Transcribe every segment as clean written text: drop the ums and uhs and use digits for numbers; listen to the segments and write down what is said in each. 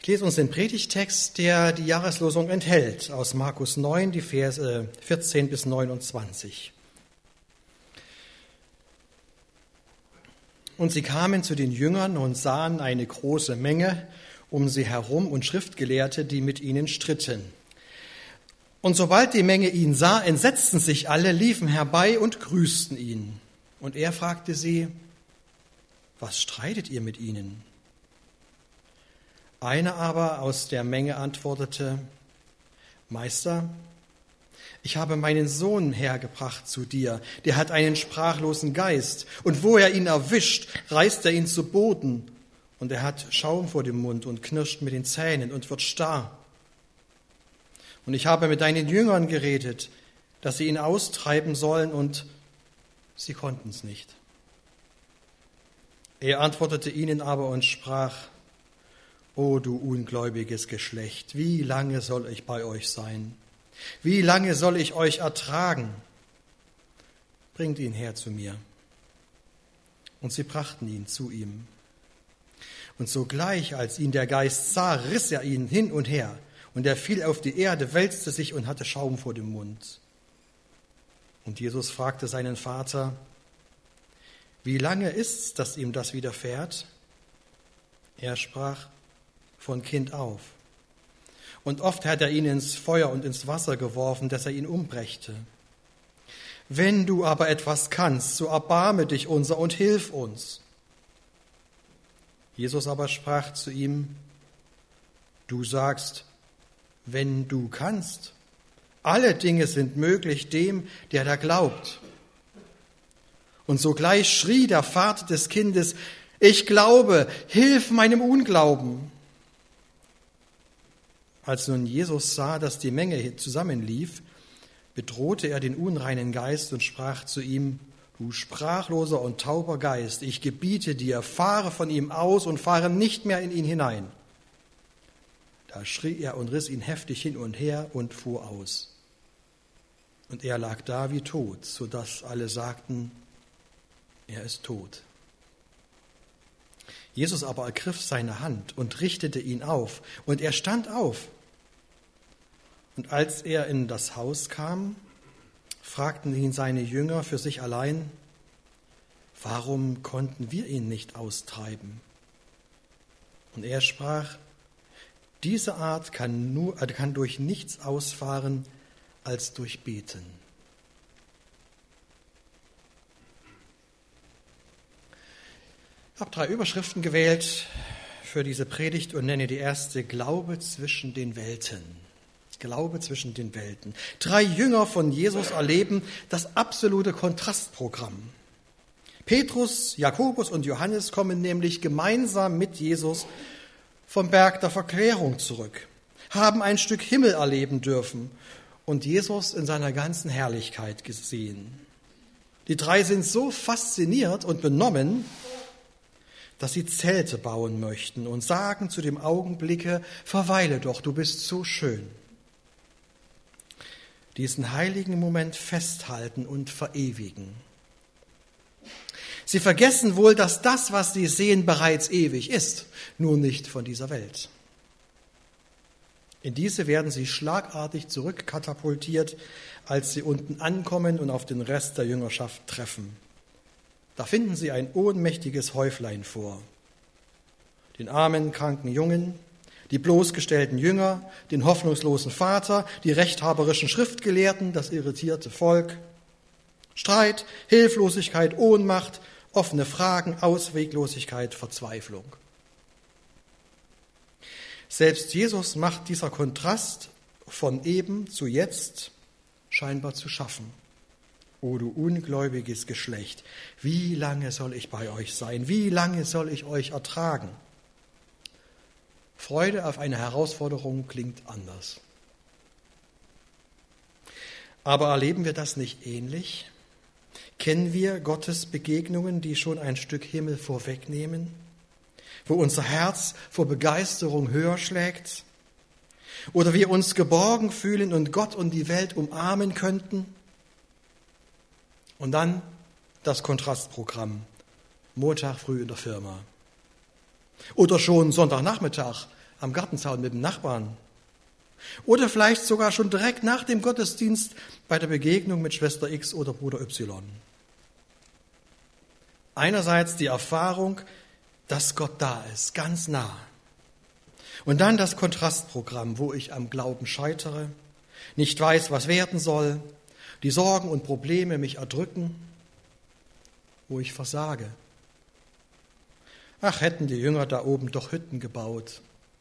Ich lese uns den Predigtext, der die Jahreslosung enthält, aus Markus 9, die Verse 14 bis 29. Und sie kamen zu den Jüngern und sahen eine große Menge um sie herum und Schriftgelehrte, die mit ihnen stritten. Und sobald die Menge ihn sah, entsetzten sich alle, liefen herbei und grüßten ihn. Und er fragte sie: Was streitet ihr mit ihnen? Einer aber aus der Menge antwortete: Meister, ich habe meinen Sohn hergebracht zu dir, der hat einen sprachlosen Geist, und wo er ihn erwischt, reißt er ihn zu Boden, und er hat Schaum vor dem Mund und knirscht mit den Zähnen und wird starr. Und ich habe mit deinen Jüngern geredet, dass sie ihn austreiben sollen, und sie konnten es nicht. Er antwortete ihnen aber und sprach: O du ungläubiges Geschlecht, wie lange soll ich bei euch sein? Wie lange soll ich euch ertragen? Bringt ihn her zu mir. Und sie brachten ihn zu ihm. Und sogleich, als ihn der Geist sah, riss er ihn hin und her. Und er fiel auf die Erde, wälzte sich und hatte Schaum vor dem Mund. Und Jesus fragte seinen Vater: Wie lange ist's, dass ihm das widerfährt? Er sprach: Von Kind auf. Und oft hat er ihn ins Feuer und ins Wasser geworfen, dass er ihn umbrächte. Wenn du aber etwas kannst, so erbarme dich unser und hilf uns. Jesus aber sprach zu ihm: Du sagst, wenn du kannst. Alle Dinge sind möglich dem, der da glaubt. Und sogleich schrie der Vater des Kindes: Ich glaube, hilf meinem Unglauben. Als nun Jesus sah, dass die Menge zusammenlief, bedrohte er den unreinen Geist und sprach zu ihm: Du sprachloser und tauber Geist, ich gebiete dir, fahre von ihm aus und fahre nicht mehr in ihn hinein. Da schrie er und riss ihn heftig hin und her und fuhr aus. Und er lag da wie tot, so dass alle sagten: Er ist tot. Jesus aber ergriff seine Hand und richtete ihn auf, und er stand auf. Und als er in das Haus kam, fragten ihn seine Jünger für sich allein: Warum konnten wir ihn nicht austreiben? Und er sprach: Diese Art kann durch nichts ausfahren als durch Beten. Ich habe 3 Überschriften gewählt für diese Predigt und nenne die erste: Glaube zwischen den Welten. Glaube zwischen den Welten. 3 Jünger von Jesus erleben das absolute Kontrastprogramm. Petrus, Jakobus und Johannes kommen nämlich gemeinsam mit Jesus vom Berg der Verklärung zurück, haben ein Stück Himmel erleben dürfen und Jesus in seiner ganzen Herrlichkeit gesehen. Die 3 sind so fasziniert und benommen, dass sie Zelte bauen möchten und sagen zu dem Augenblicke: Verweile doch, du bist so schön. Diesen heiligen Moment festhalten und verewigen. Sie vergessen wohl, dass das, was sie sehen, bereits ewig ist, nur nicht von dieser Welt. In diese werden sie schlagartig zurückkatapultiert, als sie unten ankommen und auf den Rest der Jüngerschaft treffen. Da finden sie ein ohnmächtiges Häuflein vor. Den armen, kranken Jungen, die bloßgestellten Jünger, den hoffnungslosen Vater, die rechthaberischen Schriftgelehrten, das irritierte Volk. Streit, Hilflosigkeit, Ohnmacht, offene Fragen, Ausweglosigkeit, Verzweiflung. Selbst Jesus macht dieser Kontrast von eben zu jetzt scheinbar zu schaffen. O du ungläubiges Geschlecht, wie lange soll ich bei euch sein? Wie lange soll ich euch ertragen? Freude auf eine Herausforderung klingt anders. Aber erleben wir das nicht ähnlich? Kennen wir Gottes Begegnungen, die schon ein Stück Himmel vorwegnehmen? Wo unser Herz vor Begeisterung höher schlägt? Oder wir uns geborgen fühlen und Gott und die Welt umarmen könnten? Und dann das Kontrastprogramm. Montag früh in der Firma. Oder schon Sonntagnachmittag am Gartenzaun mit dem Nachbarn. Oder vielleicht sogar schon direkt nach dem Gottesdienst bei der Begegnung mit Schwester X oder Bruder Y. Einerseits die Erfahrung, dass Gott da ist, ganz nah. Und dann das Kontrastprogramm, wo ich am Glauben scheitere, nicht weiß, was werden soll, die Sorgen und Probleme mich erdrücken, wo ich versage. Ach, hätten die Jünger da oben doch Hütten gebaut.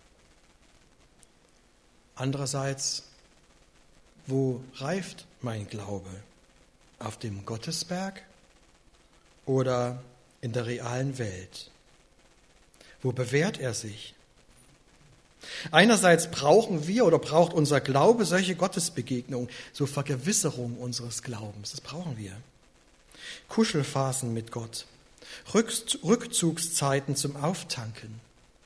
Andererseits, wo reift mein Glaube? Auf dem Gottesberg oder in der realen Welt? Wo bewährt er sich? Einerseits brauchen wir oder braucht unser Glaube solche Gottesbegegnungen, so Vergewisserung unseres Glaubens. Das brauchen wir. Kuschelphasen mit Gott, Rückzugszeiten zum Auftanken.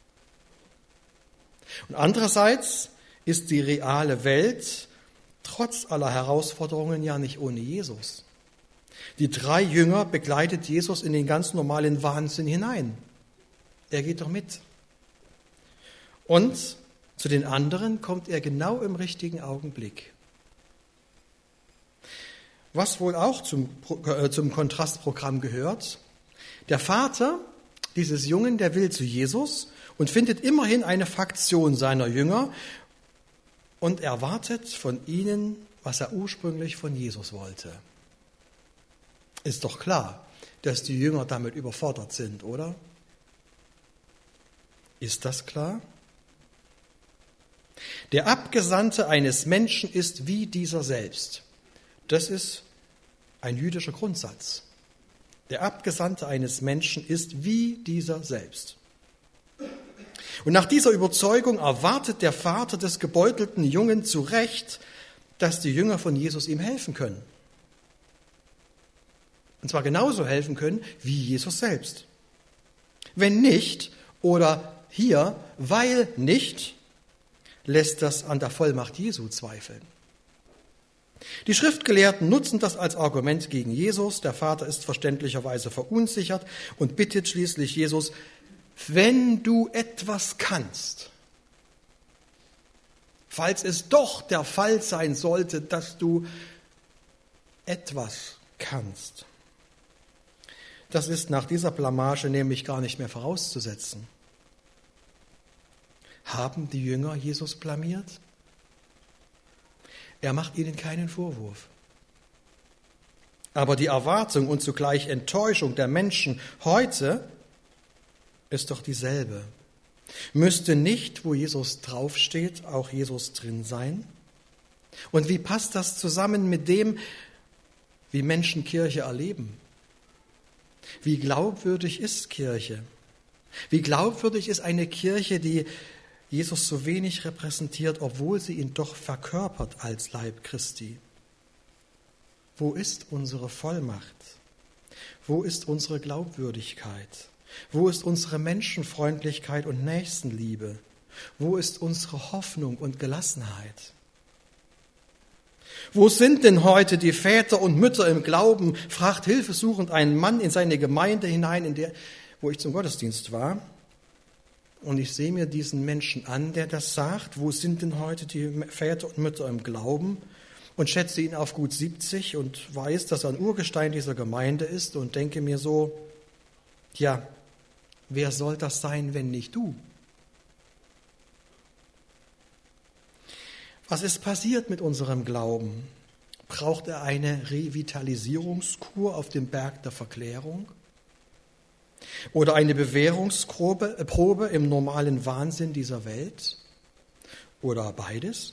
Und andererseits ist die reale Welt trotz aller Herausforderungen ja nicht ohne Jesus. Die 3 Jünger begleitet Jesus in den ganz normalen Wahnsinn hinein. Er geht doch mit. Und zu den anderen kommt er genau im richtigen Augenblick. Was wohl auch zum Kontrastprogramm gehört, der Vater dieses Jungen, der will zu Jesus und findet immerhin eine Fraktion seiner Jünger und erwartet von ihnen, was er ursprünglich von Jesus wollte. Ist doch klar, dass die Jünger damit überfordert sind, oder? Ist das klar? Der Abgesandte eines Menschen ist wie dieser selbst. Das ist ein jüdischer Grundsatz. Der Abgesandte eines Menschen ist wie dieser selbst. Und nach dieser Überzeugung erwartet der Vater des gebeutelten Jungen zu Recht, dass die Jünger von Jesus ihm helfen können. Und zwar genauso helfen können wie Jesus selbst. Wenn nicht oder hier, weil nicht, lässt das an der Vollmacht Jesu zweifeln. Die Schriftgelehrten nutzen das als Argument gegen Jesus. Der Vater ist verständlicherweise verunsichert und bittet schließlich Jesus, wenn du etwas kannst, falls es doch der Fall sein sollte, dass du etwas kannst. Das ist nach dieser Blamage nämlich gar nicht mehr vorauszusetzen. Haben die Jünger Jesus blamiert? Er macht ihnen keinen Vorwurf. Aber die Erwartung und zugleich Enttäuschung der Menschen heute ist doch dieselbe. Müsste nicht, wo Jesus draufsteht, auch Jesus drin sein? Und wie passt das zusammen mit dem, wie Menschen Kirche erleben? Wie glaubwürdig ist Kirche? Wie glaubwürdig ist eine Kirche, die Jesus so wenig repräsentiert, obwohl sie ihn doch verkörpert als Leib Christi? Wo ist unsere Vollmacht? Wo ist unsere Glaubwürdigkeit? Wo ist unsere Menschenfreundlichkeit und Nächstenliebe? Wo ist unsere Hoffnung und Gelassenheit? Wo sind denn heute die Väter und Mütter im Glauben? Fragt hilfesuchend ein Mann in seine Gemeinde hinein, wo ich zum Gottesdienst war. Und ich sehe mir diesen Menschen an, der das sagt. Wo sind denn heute die Väter und Mütter im Glauben? Und schätze ihn auf gut 70 und weiß, dass er ein Urgestein dieser Gemeinde ist und denke mir so, ja, wer soll das sein, wenn nicht du? Was ist passiert mit unserem Glauben? Braucht er eine Revitalisierungskur auf dem Berg der Verklärung? Oder eine Bewährungsprobe im normalen Wahnsinn dieser Welt? Oder beides?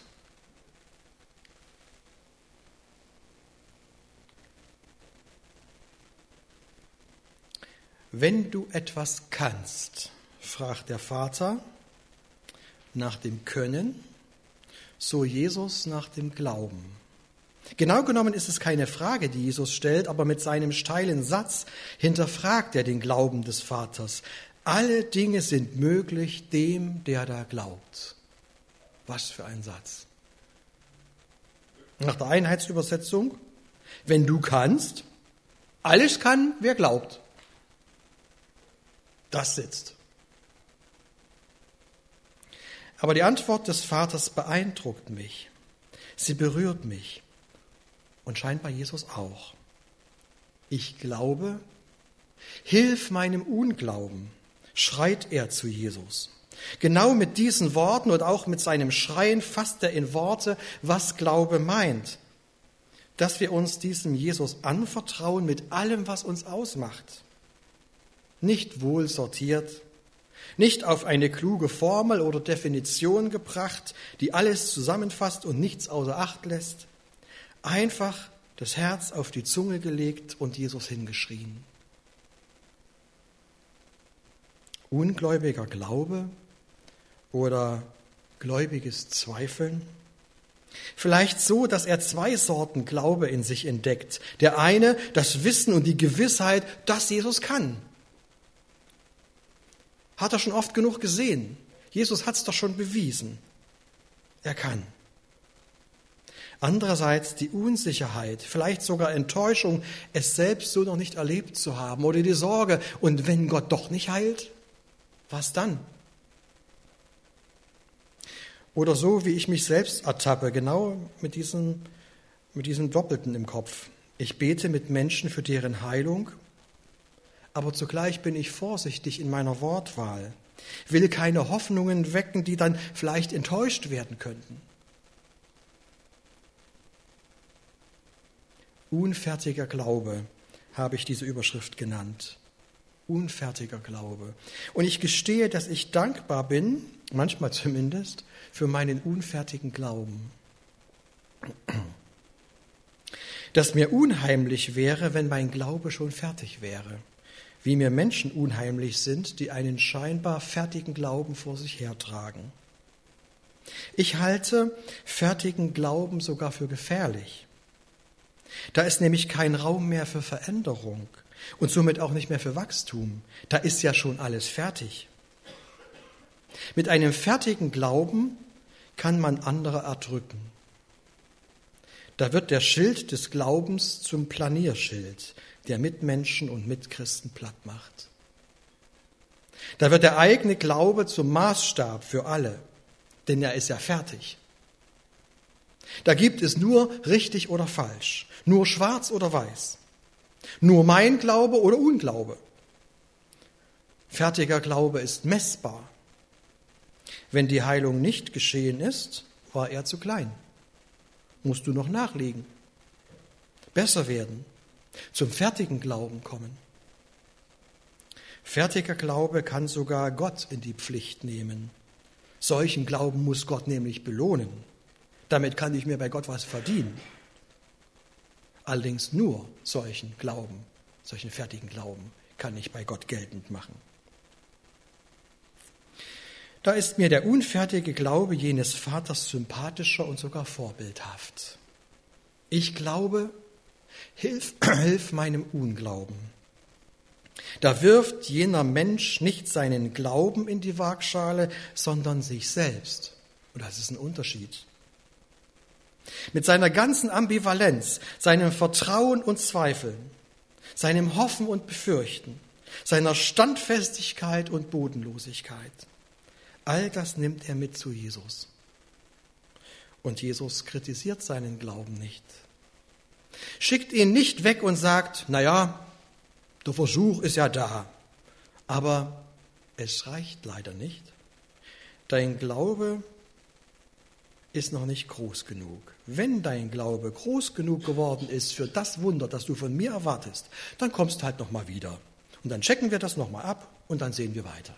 Wenn du etwas kannst, fragt der Vater nach dem Können, so Jesus nach dem Glauben. Genau genommen ist es keine Frage, die Jesus stellt, aber mit seinem steilen Satz hinterfragt er den Glauben des Vaters. Alle Dinge sind möglich dem, der da glaubt. Was für ein Satz. Nach der Einheitsübersetzung, wenn du kannst, alles kann, wer glaubt. Das sitzt. Aber die Antwort des Vaters beeindruckt mich. Sie berührt mich und scheinbar Jesus auch. Ich glaube, hilf meinem Unglauben, schreit er zu Jesus. Genau mit diesen Worten und auch mit seinem Schreien fasst er in Worte, was Glaube meint. Dass wir uns diesem Jesus anvertrauen mit allem, was uns ausmacht. Nicht wohl sortiert, nicht auf eine kluge Formel oder Definition gebracht, die alles zusammenfasst und nichts außer Acht lässt. Einfach das Herz auf die Zunge gelegt und Jesus hingeschrien. Ungläubiger Glaube oder gläubiges Zweifeln? Vielleicht so, dass er 2 Sorten Glaube in sich entdeckt. Der eine, das Wissen und die Gewissheit, dass Jesus kann. Hat er schon oft genug gesehen. Jesus hat es doch schon bewiesen. Er kann. Andererseits die Unsicherheit, vielleicht sogar Enttäuschung, es selbst so noch nicht erlebt zu haben. Oder die Sorge, und wenn Gott doch nicht heilt, was dann? Oder so, wie ich mich selbst ertappe, genau mit diesem Doppelten im Kopf. Ich bete mit Menschen für deren Heilung, aber zugleich bin ich vorsichtig in meiner Wortwahl, will keine Hoffnungen wecken, die dann vielleicht enttäuscht werden könnten. Unfertiger Glaube habe ich diese Überschrift genannt. Unfertiger Glaube. Und ich gestehe, dass ich dankbar bin, manchmal zumindest, für meinen unfertigen Glauben. Dass mir unheimlich wäre, wenn mein Glaube schon fertig wäre. Wie mir Menschen unheimlich sind, die einen scheinbar fertigen Glauben vor sich hertragen. Ich halte fertigen Glauben sogar für gefährlich. Da ist nämlich kein Raum mehr für Veränderung und somit auch nicht mehr für Wachstum. Da ist ja schon alles fertig. Mit einem fertigen Glauben kann man andere erdrücken. Da wird der Schild des Glaubens zum Planierschild, der Mitmenschen und Mitchristen platt macht. Da wird der eigene Glaube zum Maßstab für alle, denn er ist ja fertig. Da gibt es nur richtig oder falsch, nur schwarz oder weiß, nur mein Glaube oder Unglaube. Fertiger Glaube ist messbar. Wenn die Heilung nicht geschehen ist, war er zu klein. Musst du noch nachlegen, besser werden, zum fertigen Glauben kommen. Fertiger Glaube kann sogar Gott in die Pflicht nehmen. Solchen Glauben muss Gott nämlich belohnen. Damit kann ich mir bei Gott was verdienen. Allerdings nur solchen Glauben, solchen fertigen Glauben kann ich bei Gott geltend machen. Da ist mir der unfertige Glaube jenes Vaters sympathischer und sogar vorbildhaft. Ich glaube, hilf meinem Unglauben. Da wirft jener Mensch nicht seinen Glauben in die Waagschale, sondern sich selbst. Und das ist ein Unterschied. Mit seiner ganzen Ambivalenz, seinem Vertrauen und Zweifeln, seinem Hoffen und Befürchten, seiner Standfestigkeit und Bodenlosigkeit. All das nimmt er mit zu Jesus. Und Jesus kritisiert seinen Glauben nicht. Schickt ihn nicht weg und sagt, naja, der Versuch ist ja da, aber es reicht leider nicht. Dein Glaube ist noch nicht groß genug. Wenn dein Glaube groß genug geworden ist für das Wunder, das du von mir erwartest, dann kommst halt noch mal wieder. Und dann checken wir das noch mal ab und dann sehen wir weiter.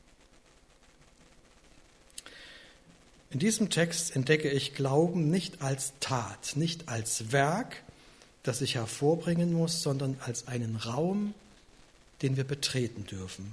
In diesem Text entdecke ich Glauben nicht als Tat, nicht als Werk, das ich hervorbringen muss, sondern als einen Raum, den wir betreten dürfen.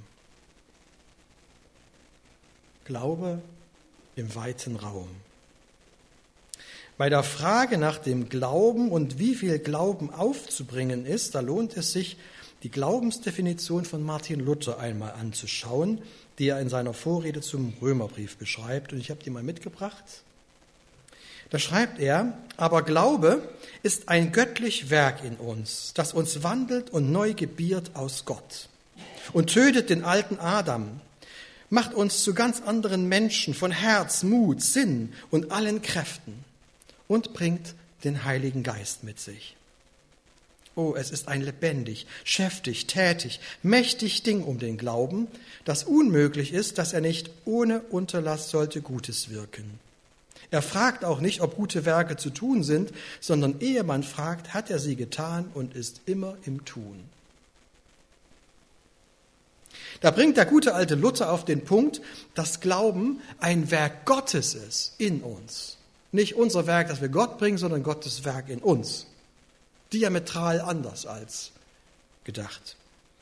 Glaube im weiten Raum. Bei der Frage nach dem Glauben und wie viel Glauben aufzubringen ist, da lohnt es sich, die Glaubensdefinition von Martin Luther einmal anzuschauen, die er in seiner Vorrede zum Römerbrief beschreibt. Und ich habe die mal mitgebracht. Da schreibt er, aber Glaube ist ein göttlich Werk in uns, das uns wandelt und neu gebiert aus Gott und tötet den alten Adam macht uns zu ganz anderen Menschen von Herz, Mut, Sinn und allen Kräften und bringt den Heiligen Geist mit sich. Oh, es ist ein lebendig, schäftig, tätig, mächtig Ding um den Glauben, das unmöglich ist, dass er nicht ohne Unterlass sollte Gutes wirken. Er fragt auch nicht, ob gute Werke zu tun sind, sondern ehe man fragt, hat er sie getan und ist immer im Tun. Da bringt der gute alte Luther auf den Punkt, dass Glauben ein Werk Gottes ist in uns. Nicht unser Werk, das wir Gott bringen, sondern Gottes Werk in uns. Diametral anders als gedacht.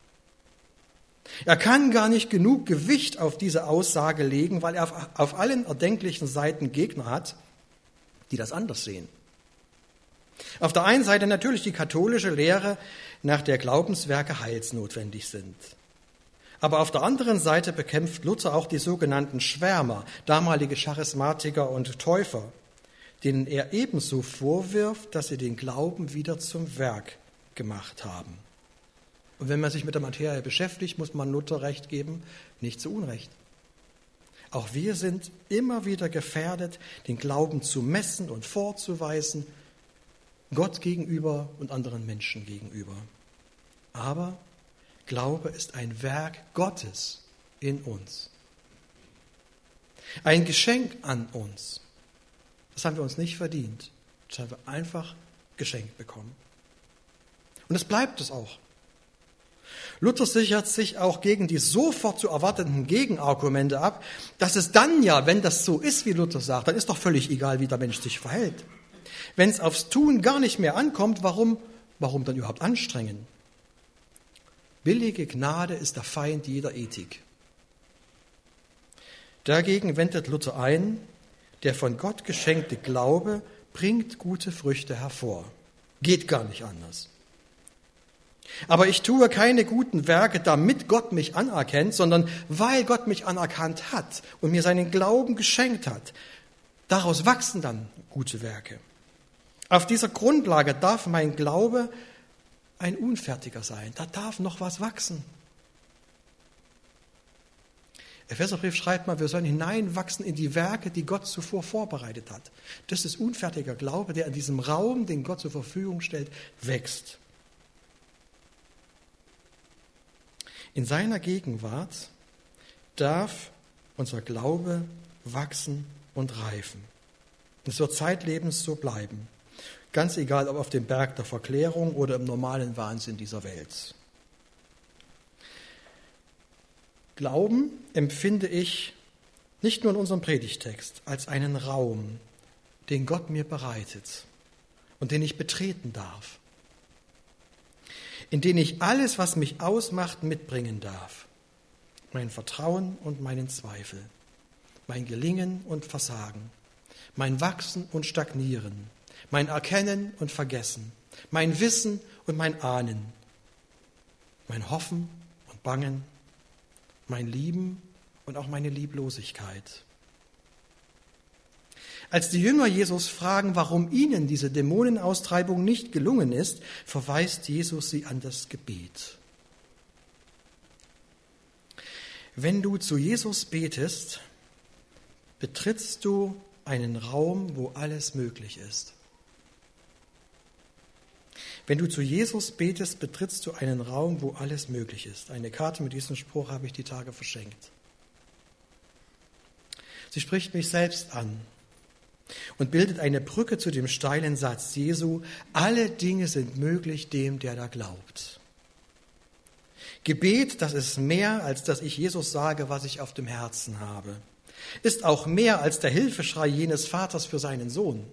Er kann gar nicht genug Gewicht auf diese Aussage legen, weil er auf allen erdenklichen Seiten Gegner hat, die das anders sehen. Auf der einen Seite natürlich die katholische Lehre, nach der Glaubenswerke heilsnotwendig sind. Aber auf der anderen Seite bekämpft Luther auch die sogenannten Schwärmer, damalige Charismatiker und Täufer, denen er ebenso vorwirft, dass sie den Glauben wieder zum Werk gemacht haben. Und wenn man sich mit der Materie beschäftigt, muss man Luther recht geben, nicht zu Unrecht. Auch wir sind immer wieder gefährdet, den Glauben zu messen und vorzuweisen, Gott gegenüber und anderen Menschen gegenüber. Aber Glaube ist ein Werk Gottes in uns. Ein Geschenk an uns. Das haben wir uns nicht verdient. Das haben wir einfach geschenkt bekommen. Und es bleibt es auch. Luther sichert sich auch gegen die sofort zu erwartenden Gegenargumente ab, dass es dann ja, wenn das so ist, wie Luther sagt, dann ist doch völlig egal, wie der Mensch sich verhält. Wenn es aufs Tun gar nicht mehr ankommt, warum dann überhaupt anstrengen? Billige Gnade ist der Feind jeder Ethik. Dagegen wendet Luther ein, der von Gott geschenkte Glaube bringt gute Früchte hervor. Geht gar nicht anders. Aber ich tue keine guten Werke, damit Gott mich anerkennt, sondern weil Gott mich anerkannt hat und mir seinen Glauben geschenkt hat. Daraus wachsen dann gute Werke. Auf dieser Grundlage darf mein Glaube ein unfertiger sein. Da darf noch was wachsen. Epheserbrief schreibt mal, wir sollen hineinwachsen in die Werke, die Gott zuvor vorbereitet hat. Das ist unfertiger Glaube, der in diesem Raum, den Gott zur Verfügung stellt, wächst. In seiner Gegenwart darf unser Glaube wachsen und reifen. Es wird zeitlebens so bleiben. Ganz egal, ob auf dem Berg der Verklärung oder im normalen Wahnsinn dieser Welt. Glauben empfinde ich nicht nur in unserem Predigtext als einen Raum, den Gott mir bereitet und den ich betreten darf, in den ich alles, was mich ausmacht, mitbringen darf. Mein Vertrauen und meinen Zweifel, mein Gelingen und Versagen, mein Wachsen und Stagnieren, mein Erkennen und Vergessen, mein Wissen und mein Ahnen, mein Hoffen und Bangen, mein Lieben und auch meine Lieblosigkeit. Als die Jünger Jesus fragen, warum ihnen diese Dämonenaustreibung nicht gelungen ist, verweist Jesus sie an das Gebet. Wenn du zu Jesus betest, betrittst du einen Raum, wo alles möglich ist. Wenn du zu Jesus betest, betrittst du einen Raum, wo alles möglich ist. Eine Karte mit diesem Spruch habe ich die Tage verschenkt. Sie spricht mich selbst an und bildet eine Brücke zu dem steilen Satz Jesu, alle Dinge sind möglich dem, der da glaubt. Gebet, das ist mehr, als dass ich Jesus sage, was ich auf dem Herzen habe. Ist auch mehr als der Hilfeschrei jenes Vaters für seinen Sohn.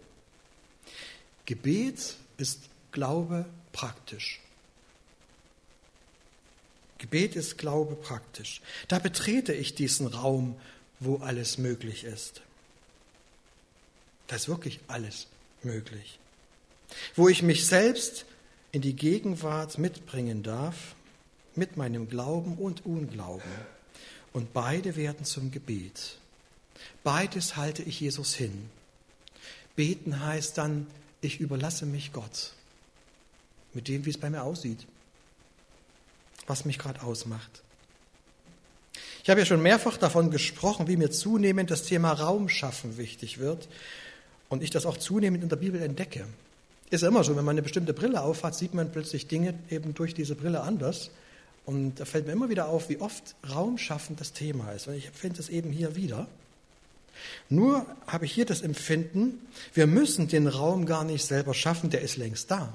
Gebet ist Glaube praktisch. Gebet ist Glaube praktisch. Da betrete ich diesen Raum, wo alles möglich ist. Da ist wirklich alles möglich. Wo ich mich selbst in die Gegenwart mitbringen darf, mit meinem Glauben und Unglauben. Und beide werden zum Gebet. Beides halte ich Jesus hin. Beten heißt dann, ich überlasse mich Gott. Mit dem, wie es bei mir aussieht, was mich gerade ausmacht. Ich Ich habe ja schon mehrfach davon gesprochen, wie mir zunehmend das Thema Raumschaffen wichtig wird und ich das auch zunehmend in der Bibel entdecke. Ist ja immer so, wenn man eine bestimmte Brille aufhat, sieht man plötzlich Dinge eben durch diese Brille anders. Und da fällt mir immer wieder auf, wie oft Raumschaffen das Thema ist. Und ich finde es eben hier wieder. Nur habe ich hier das Empfinden, wir müssen den Raum gar nicht selber schaffen, der ist längst da.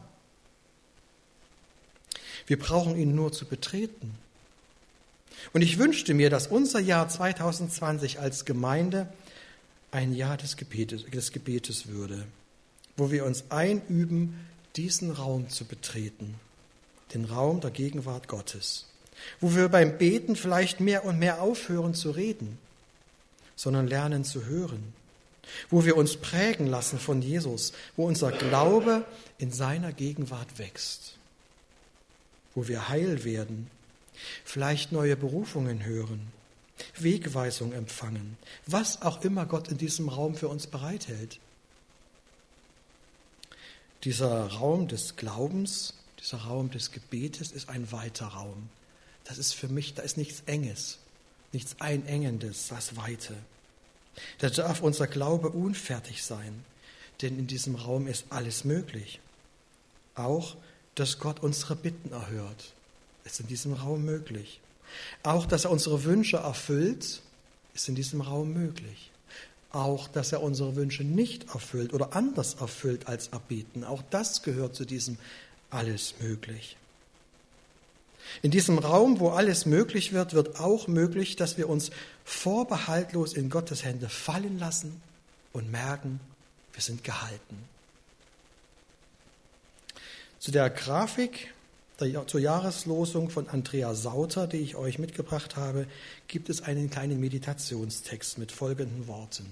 Wir brauchen ihn nur zu betreten. Und ich wünschte mir, dass unser Jahr 2020 als Gemeinde ein Jahr des Gebetes würde, wo wir uns einüben, diesen Raum zu betreten, den Raum der Gegenwart Gottes, wo wir beim Beten vielleicht mehr und mehr aufhören zu reden, sondern lernen zu hören, wo wir uns prägen lassen von Jesus, wo unser Glaube in seiner Gegenwart wächst, wo wir heil werden, vielleicht neue Berufungen hören, Wegweisung empfangen, was auch immer Gott in diesem Raum für uns bereithält. Dieser Raum des Glaubens, dieser Raum des Gebetes ist ein weiter Raum. Das ist für mich, da ist nichts Enges, nichts Einengendes, das Weite. Da darf unser Glaube unfertig sein, denn in diesem Raum ist alles möglich. Auch, dass Gott unsere Bitten erhört, ist in diesem Raum möglich. Auch, dass er unsere Wünsche erfüllt, ist in diesem Raum möglich. Auch, dass er unsere Wünsche nicht erfüllt oder anders erfüllt als erbeten, auch das gehört zu diesem alles möglich. In diesem Raum, wo alles möglich wird, wird auch möglich, dass wir uns vorbehaltlos in Gottes Hände fallen lassen und merken, wir sind gehalten. Zu der Grafik, zur Jahreslosung von Andrea Sauter, die ich euch mitgebracht habe, gibt es einen kleinen Meditationstext mit folgenden Worten.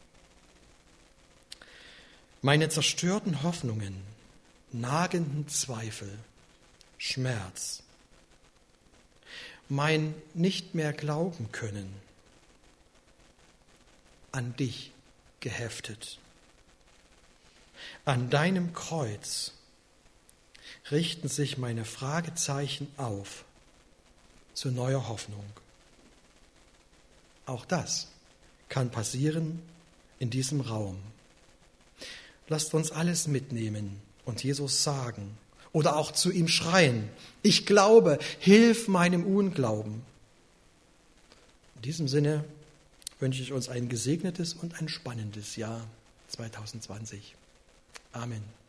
Meine zerstörten Hoffnungen, nagenden Zweifel, Schmerz, mein nicht mehr glauben können, an dich geheftet. An deinem Kreuz richten sich meine Fragezeichen auf zu neuer Hoffnung. Auch das kann passieren in diesem Raum. Lasst uns alles mitnehmen und Jesus sagen oder auch zu ihm schreien, ich glaube, hilf meinem Unglauben. In diesem Sinne wünsche ich uns ein gesegnetes und ein spannendes Jahr 2020. Amen.